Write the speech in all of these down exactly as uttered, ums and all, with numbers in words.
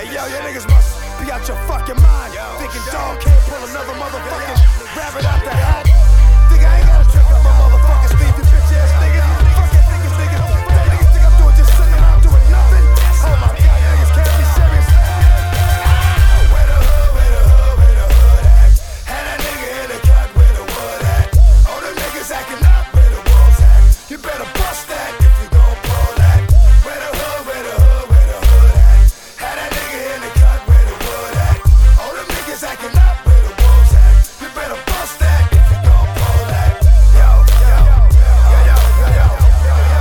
Hey yo, your niggas must be out your fucking mind. Thinking dog can't pull another motherfucking rabbit out the hat. Think I ain't gotta trick up my motherfucking sleeve, you bitch ass niggas. Fuck that niggas, niggas. That niggas think I'm doing just sitting around doing nothing. Oh my god, you niggas can't be serious. Where the hood, where the hood, where the hood at? Had that nigga in the cut where the wood at. All them niggas acting up where the wolves at. You better bust that if you gon' pull that. Where the hood, where the hood, where the hood at? Had that nigga in the cut where the wood at. All them niggas acting up where the wolves at. You better bust that if you gon' pull that. Yo, yo, yo, yo, yo, yo, yo, yo,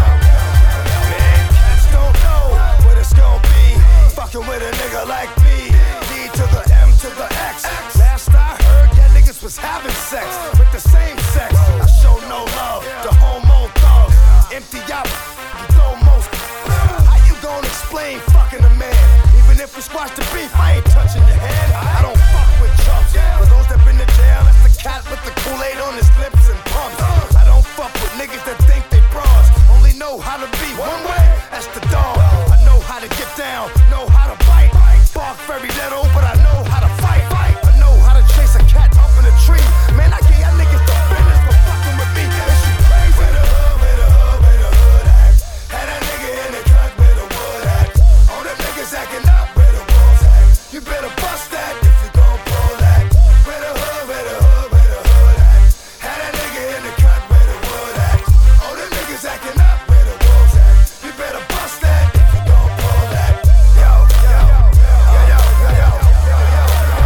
yo. Man, cats don't know what it's gon' be. Fucking with a nigga like me. D to the M to the X. Last I heard, that niggas was having sex with the same sex. I show no love to homo thugs. Empty out, throw most. How you gon' explain fucking a man? Even if we squash the beef, I ain't touching your hand. I don't fuck with chumps. For those that been to jail, that's the cat with the Kool-Aid on his lips and pumps. I don't fuck with niggas that think they bras. Only know how to be one way, that's the dog. I know how to get down, know how to bite. Bark very little, but I know how to fight. I know how to chase a cat up in a tree. Man, I get y'all niggas the business for fucking with me. Is you crazy? Where the hood, where the hood, where the hood at? Had that nigga in the cut where the wood at. All them niggas acting up where the wolves at. You better bust that if you gon' pull that. Where the hood, where the hood, where the hood at? Had that nigga in the cut where the wood at. All them niggas acting up where the wolves at. You better bust that if you gon' pull that. Yo, yo, yo, yo, yo, yo, yo, yo,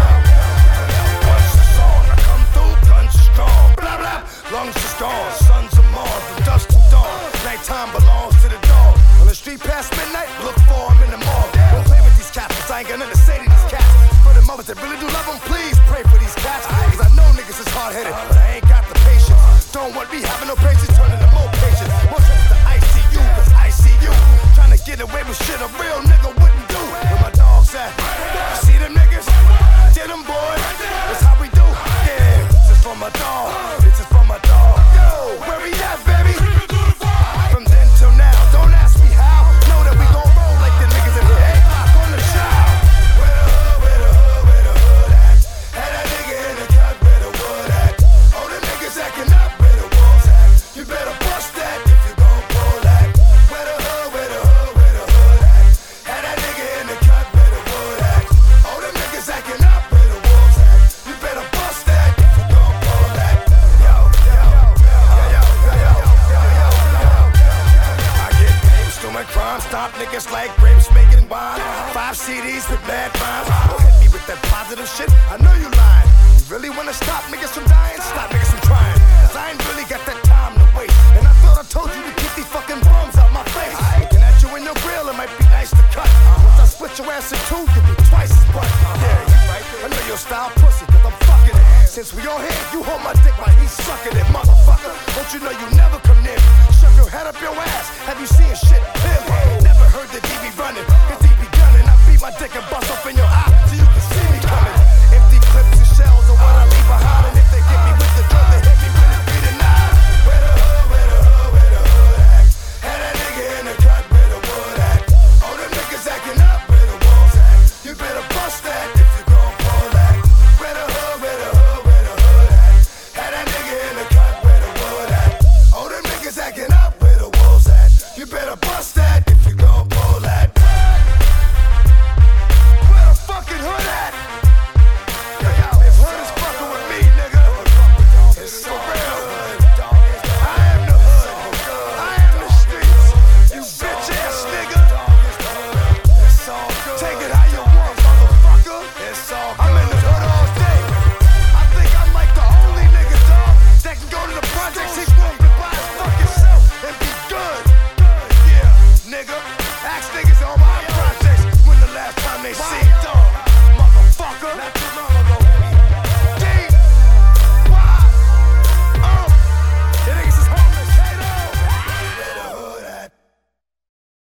yo. Once it's on, I come through, guns is strong. Blah blah, lungs is gone. Sons of Mars, from dusk to dawn. Nighttime belongs to the dog. On the street past midnight, look for him in the mall. Don't play with these cats, 'cause I ain't got nothing to say to these cats. For the mothers that really do love them, please pray for these cats. 'Cause I know niggas is hard-headed, but I ain't got the patience. Don't want me having no patience, turning to more patience. More trips to I C U, 'cause I see you trying to get away with shit a real nigga wouldn't do. Where my dogs at? You see them niggas? Get them, boys. That's how we do. Yeah, this is for my dog. This is for my dog. Yo, where we at, baby? From then till now, don't ask me how. Know that we gon' roll like the niggas in here. Eight o'clock on the show. Where the hood, where the hood, where the hood at? Had that nigga in the cut where the wood at. All the niggas acting up where the wolves at. You better bust that if you gon' pull that. Where the hood, where the hood, where the hood at? Had that nigga in the cut where the wood at. All them niggas acting up where the wolves at. You better bust that if you gon' pull that. Yo, yo, yo, yo, yo, yo, yo, yo, yo. I get paid, doing crime, stop niggas like grapes making wine. Five C Ds with mad rhymes. Don't hit me with that positive shit, I know you lying. You really wanna stop niggas from dying? Stop niggas from trying. 'Cause I ain't really got that time to waste. And I thought I told you to keep these fucking bums out my face. Looking at you in your grill, it might be nice to cut. Once I split your ass in two, you'll be twice as butt. Yeah, you right. I know your style pussy, 'cause I'm fucking it. Since we on here, you hold my dick while he's sucking it, motherfucker. Don't you know you never come near me?